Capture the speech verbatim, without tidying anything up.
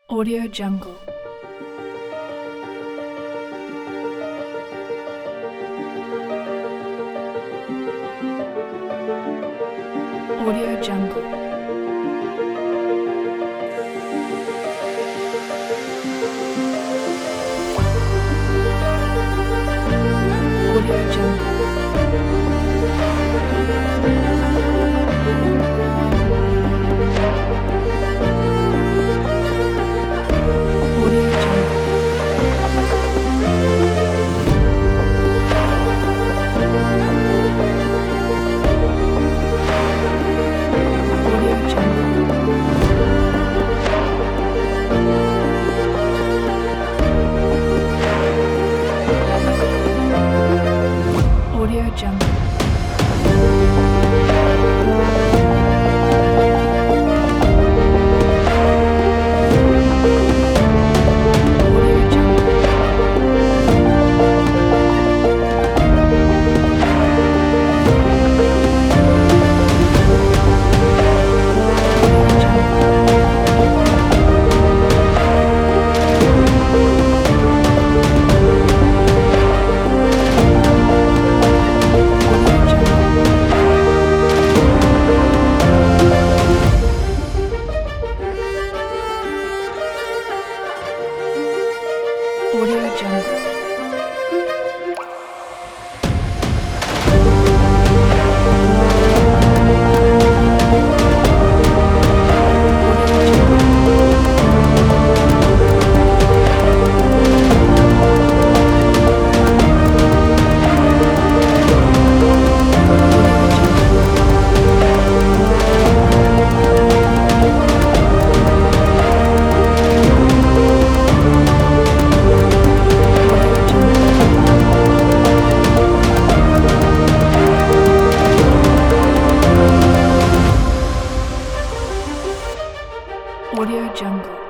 Audio Jungle. Audio Jungle. Audio Jungle. Audio Jungle. Audio Jungle. Audio Jungle. Audio Jungle. Audio Jungle. Audio Jungle. Audio Jungle. Audio Jungle. Audio Jungle. Audio Jungle. Audio Jungle.